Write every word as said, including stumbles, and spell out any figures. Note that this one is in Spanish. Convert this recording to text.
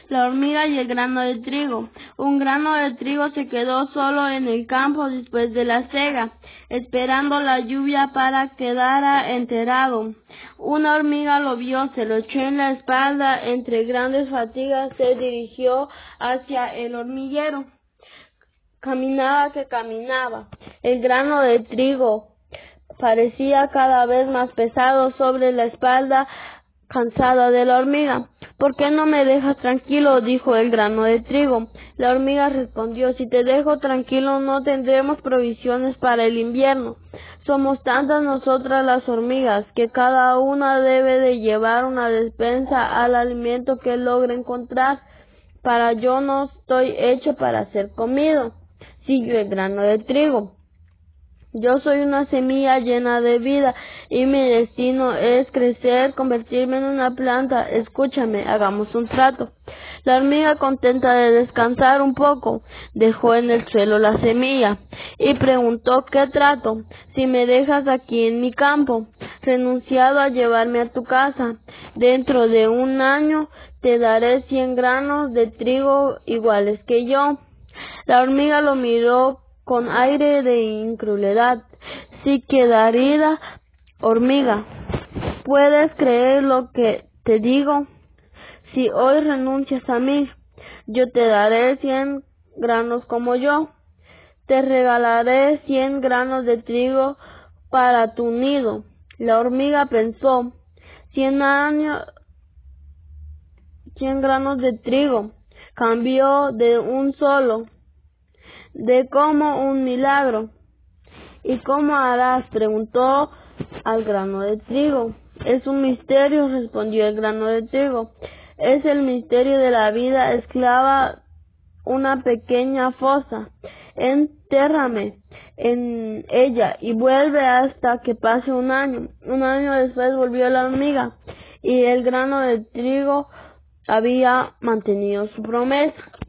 La hormiga y el grano de trigo. Un grano de trigo se quedó solo en el campo después de la siega, esperando la lluvia para quedara enterrado. Una hormiga lo vio, se lo echó en la espalda, entre grandes fatigas se dirigió hacia el hormiguero. Caminaba que caminaba. El grano de trigo parecía cada vez más pesado sobre la espalda cansada de la hormiga. ¿Por qué no me dejas tranquilo?, dijo el grano de trigo. La hormiga respondió: si te dejo tranquilo no tendremos provisiones para el invierno. Somos tantas nosotras las hormigas que cada una debe de llevar una despensa al alimento que logre encontrar. Para yo no estoy hecho para ser comido, siguió el grano de trigo. Yo soy una semilla llena de vida y mi destino es crecer, convertirme en una planta. Escúchame, hagamos un trato. La hormiga, contenta de descansar un poco, dejó en el suelo la semilla y preguntó: ¿qué trato? Si me dejas aquí en mi campo, renunciado a llevarme a tu casa, dentro de un año te daré cien granos de trigo iguales que yo. La hormiga lo miró con aire de incredulidad. Sí, querida hormiga, ¿puedes creer lo que te digo? Si hoy renuncias a mí, yo te daré cien granos como yo. Te regalaré cien granos de trigo para tu nido. La hormiga pensó: cien años, cien granos de trigo, cambió de un solo, de como un milagro. ¿Y cómo harás?, preguntó al grano de trigo. Es un misterio, respondió el grano de trigo. Es el misterio de la vida. Esclava una pequeña fosa, entiérrame en ella y vuelve hasta que pase un año. Un año después volvió la hormiga y el grano de trigo había mantenido su promesa.